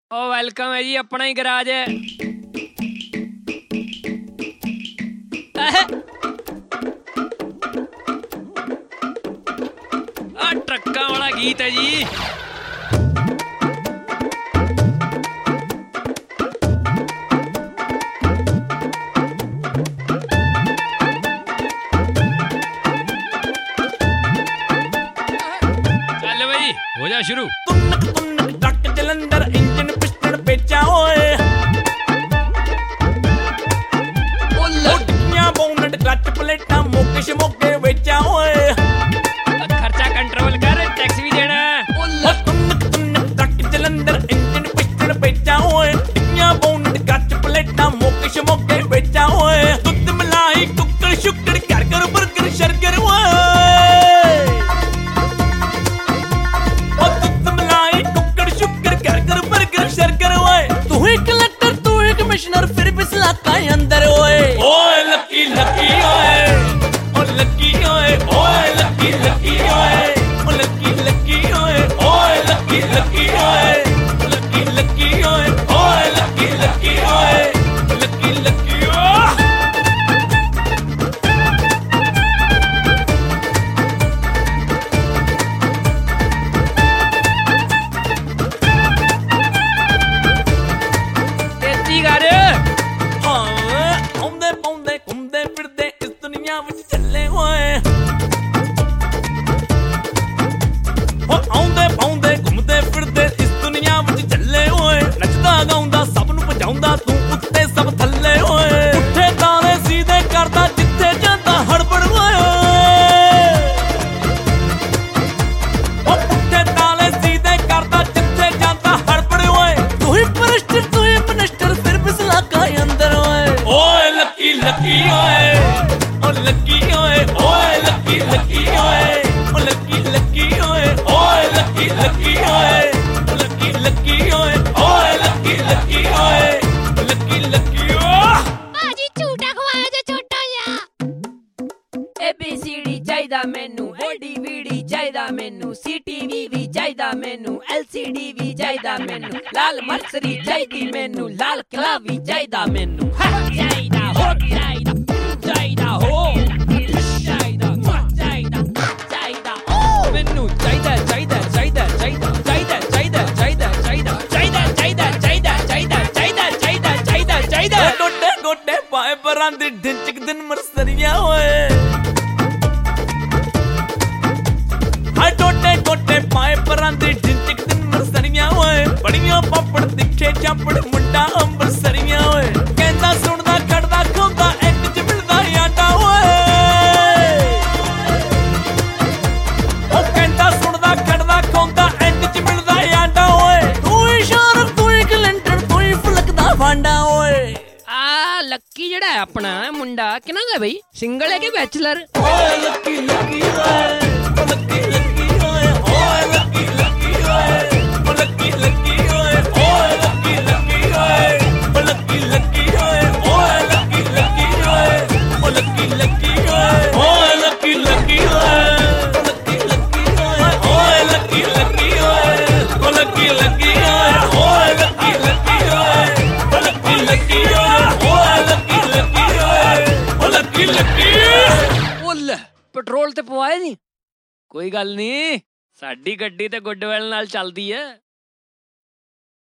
ਉਹ ਵੈਲਕਮ ਹੈ ਜੀ, ਆਪਣਾ ਹੀ ਗਰਾਜ ਹੈ। ਆ ਟਰੱਕਾਂ ਵਾਲਾ ਗੀਤ ਹੈ ਜੀ। ਚੱਲ ਬਈ ਹੋ ਜਾ ਸ਼ੁਰੂ। ਟਰੱਕ ਜਲੰਧਰ ਇੰਜਨ ਪਿਸਟਨ ਪੇਚਾ ਓਏ, ਉੱਡੀਆਂ ਬੋਨਟ ਕਲੱਚ ਪਲੇਟਾਂ ਮੋਕੇ ਸ਼ਮੋਕੇ ਵੇਚਾ ਓਏ। ਖਰਚਾ ਕੰਟਰੋਲ ਕਰ, ਟੈਕਸ ਵੀ ਦੇਣਾ। ਟਰੱਕ ਜਲੰਧਰ ਇੰਜਨ ਪਿਸਟਨ ਪੇਚਾ ਓਏ, ਉੱਡੀਆਂ ਬੋਨਟ ਕਲੱਚ ਪਲੇਟਾਂ ਮੋਕੇ ਸ਼ਮੋਕੇ ਵੇਚਾ ਓਏ। ਦੁੱਧ ਮਲਾਈ ਕੁੱਕੜ ਸ਼ੁੱਕੜ ਘਰ ਘਰ ਬਰਗਰ ਸ਼ਰਗਰ ਓਏ। कमिश्नर फिर भी इलाका अंदर ओए। ओए लकी लकी ओए, ओ लकी ओए, ओए लकी लकी ओए, ओ लकी लकी ओए, ओए लकी लकी ओए, लकी लकी ओए, ओए लकी लकी ओए, लकी लकी ओए। तेजी कर। लकी ओए, ओ लकी ओए, ओए लकी लकी ओए, ओ लकी लकी ओए, ओए लकी लकी ओए, ओ लकी लकी ओए, ओए लकी लकी ओए, लकी लकी ओए। भाजी झूठा खवाया जे छोटा या ABCD ਚਾਹੀਦਾ ਮੈਨੂੰ, DVD ਚਾਹੀਦਾ ਮੈਨੂੰ, CTV ਵੀ ਚਾਹੀਦਾ ਮੈਨੂੰ, LCD ਵੀ ਚਾਹੀਦਾ ਮੈਨੂੰ, ਲਾਲ ਮਰਸਰੀ ਚਾਹੀਦੀ ਮੈਨੂੰ, ਲਾਲ ਕਿਲਾ ਵੀ ਚਾਹੀਦਾ ਮੈਨੂੰ। ਚਾਹੀਦਾ ਹੋ ਚਾਹੀਦਾ ਚਾਹੀਦਾ ਹੋ ਚਾਹੀਦਾ ਚਾਹੀਦਾ ਚਾਹੀਦਾ ਓ ਮੈਨੂੰ ਚਾਹੀਦਾ ਚਾਹੀਦਾ ਚਾਹੀਦਾ ਚਾਹੀਦਾ ਚਾਹੀਦਾ ਚਾਹੀਦਾ ਚਾਹੀਦਾ ਚਾਹੀਦਾ ਚਾਹੀਦਾ ਚਾਹੀਦਾ ਚਾਹੀਦਾ ਚਾਹੀਦਾ ਚਾਹੀਦਾ ਚਾਹੀਦਾ ਚਾਹੀਦਾ। ਗੋਡੇ ਗੋਡੇ ਪਾਏ ਪਰਾਂ ਦੀ ਢਿੰਚਕ ਦਿਨ ਮਰਸਰੀਆਂ ਓਏ। ਹਾਏ ਟੋਟੇ ਟੋਟੇ ਪਾਏ ਪਰਾਂ ਦੀ ਢਿੰਚਕ ਦਿਨ ਮਰਸਰੀਆਂ ਓਏ। ਬੜੀਆਂ ਪਾਪੜ ਤਿੱਖੇ ਚਾਪੜ ਮੁੰਡਾ ਅੰਬਰਸਰੀਆਂ ਓਏ। ਕਹਿੰਦਾ ਸੁਣਦਾ ਖੜਦਾ ਖਾਂਦਾ ਐਂਡ ਚ ਮਿਲਦਾ ਆਟਾ ਓਏ। ਉਹ ਕਹਿੰਦਾ ਸੁਣਦਾ ਖੜਦਾ ਖਾਂਦਾ ਐਂਡ ਚ ਮਿਲਦਾ ਆਟਾ ਓਏ। ਤੂੰ ਹੀ ਸ਼ਾਰਕ ਤੂੰ ਹੀ ਕਲੰਟਰ ਤੂੰ ਹੀ ਫਲਕਦਾ ਭਾਂਡਾ ਓਏ। ਆ ਲੱਕੀ ਜਿਹੜਾ ਹੈ ਆਪਣਾ ਮੁੰਡਾ ਕਿਹਨਾਂ ਦਾ ਬਈ, ਸਿੰਗਲ ਹੈ ਕਿ ਬੈਚਲਰ? ਓਏ ਲੱਕੀ ਲੱਕੀ ਓਏ, ਓ ਲੱਕੀ ਲੱਕੀ ਓਏ, ਓਏ ਲੱਕੀ ਲੱਕੀ ਓਏ, ਓ ਲੱਕੀ ਲੱਕੀ ਓਏ, ਓਏ ਲੱਕੀ ਲੱਕੀ ਓਏ, ਓ ਲੱਕੀ ਲੱਕੀ ਓਏ, ਓਏ ਲੱਕੀ ਲੱਕੀ ਓਏ, ਓ ਲੱਕੀ ਲੱਕੀ ਓਏ, ਓਏ ਲੱਕੀ ਲੱਕੀ ਓਏ, ਓ ਲੱਕੀ ਲੱਕੀ ਓਏ, ਓਏ ਲੱਕੀ ਲੱਕੀ ਓਏ, ਓ ਲੱਕੀ ਲੱਕੀ ਓਏ, ਓਏ ਲੱਕੀ ਲੱਕੀ ਓਏ, ਓ ਲੱਕੀ ਲੱਕੀ ਓਏ, ਓਏ ਲੱਕੀ ਲੱਕੀ ਓਏ, ਓ ਲੱਕੀ ਲੱਕੀ ਓਏ। ਉਹ ਲੈ ਪੈਟਰੋਲ ਤੇ ਪਵਾਏ ਨਹੀਂ, ਕੋਈ ਗੱਲ ਨਹੀਂ, ਸਾਡੀ ਗੱਡੀ ਤੇ ਗੁੱਡਵੈਲ ਨਾਲ ਚੱਲਦੀ ਹੈ।